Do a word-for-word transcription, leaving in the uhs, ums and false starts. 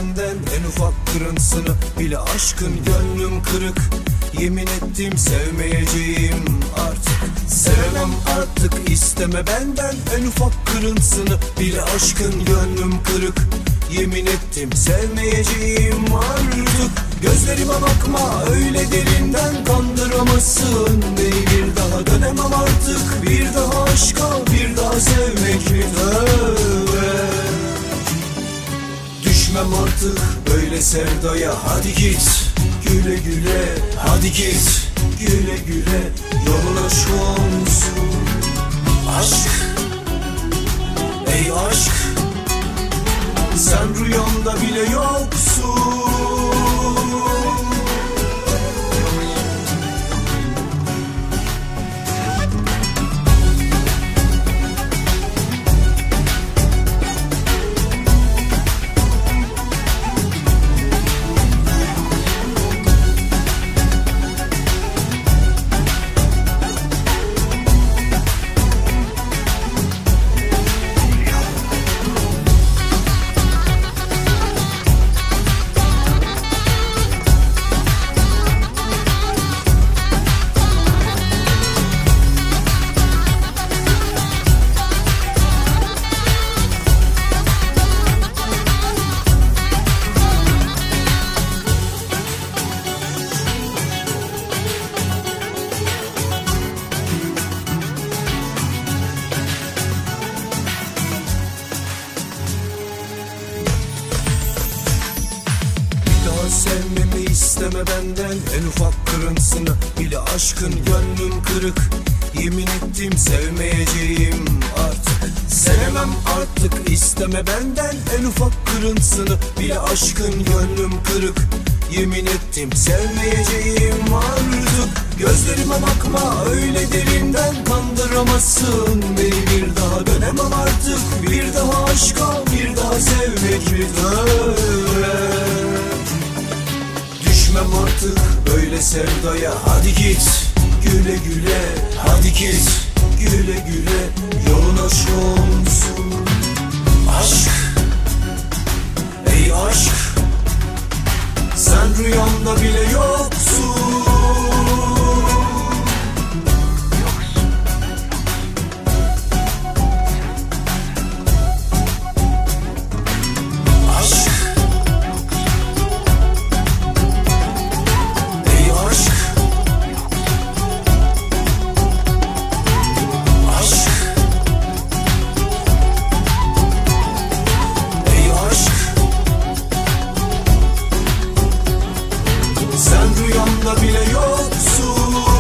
benden en ufak kırıntısını bile aşkın, gönlüm kırık. Yemin ettim sevmeyeceğim artık. Sevemem artık, isteme benden en ufak kırıntısını bile aşkın, gönlüm kırık. Yemin ettim sevmeyeceğim artık. Gözlerime bakma öyle derinden, kandıramazsın beni bir daha. Dönemem artık bir daha aşka, bir daha sevmek mi tövbe. Düşmem artık böyle sevdaya, hadi git güle güle, hadi git güle güle. Yolun aşk olsun. Aşk, ey aşk, sen rüyamda bile yoksun. Sevmemi isteme benden en ufak kırıntısını bile aşkın, gönlüm kırık. Yemin ettim sevmeyeceğim artık. Sevemem artık, isteme benden en ufak kırıntısını bile aşkın, gönlüm kırık. Yemin ettim sevmeyeceğim artık. Gözlerime bakma öyle derinden, kandıramazsın beni bir daha. Dönemem artık bir daha aşka, bir daha sevmek mi tövbe. Düşmem artık böyle sevdaya, hadi git güle güle, hadi git güle güle. Yolun aşk olsun. Aşk, ey aşk, sen rüyamda bile yoksun. Sen rüyamda bile yoksun.